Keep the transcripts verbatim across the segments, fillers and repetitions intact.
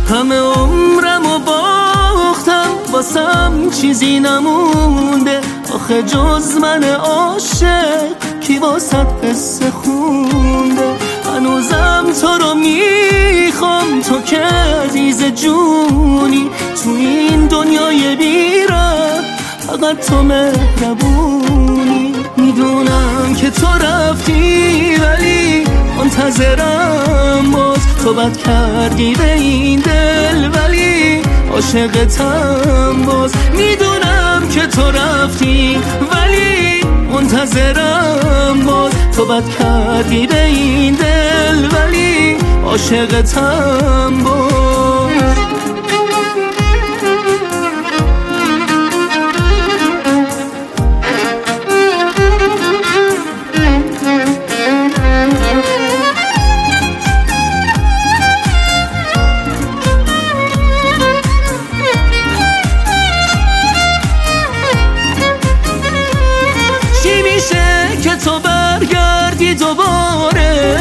همه عمرمو باختم واسم چیزی نمونده، آخه جز من عاشق کی واسط قصه خونده. هنوزم تو رو میخوام، تو که عزیز جونی، تو این دنیای بی‌رحم فقط تو مهربونی. میدونم که تو رفتی ولی منتظرم باز، تو بد کردی به این دل ولی عاشقتم باز. میدونم که تو رفتی ولی منتظرم باز، تو بد کردی به این دل ولی عاشقتم باز. تو برگردی دوباره،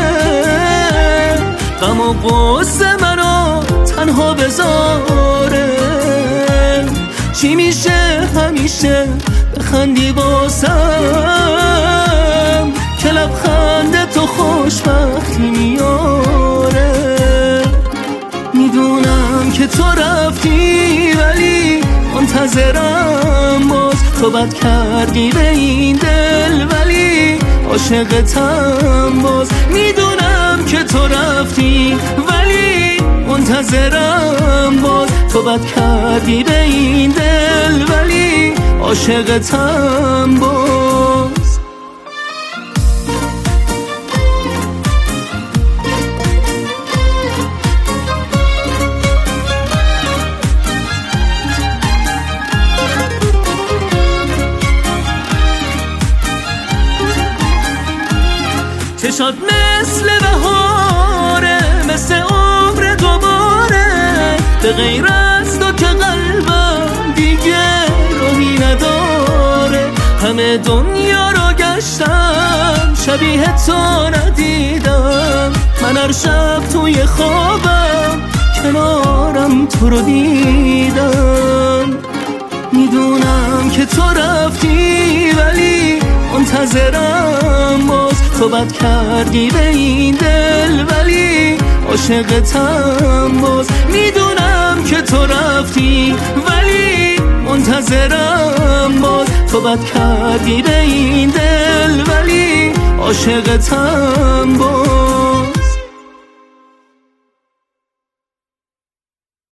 غم و غصه منو تنها بذاره. چی میشه همیشه بخندی واسم، که لبخند تو خوشبختی میاره. میدونم که تو رفتی ولی منتظرم باز، تو بد کردی به این دل ولی عاشقتم باز. میدونم که تو رفتی ولی منتظرم باز، تو بد کردی به این دل ولی عاشقتم باز. چشات مثل بهاره، مثل عمر دوباره، به غیر از تو که قلبم دیگه راهی نداره. همه دنیا رو گشتم شبیه تو ندیدم، من هر شب توی خوابم کنارم تو رو دیدم. میدونم که تو رفتی ولی منتظرم باز، تو بد کردی به این دل ولی عاشقتم باز. میدونم که تو رفتی ولی منتظرم باز، تو بد کردی به این دل ولی عاشقتم باز.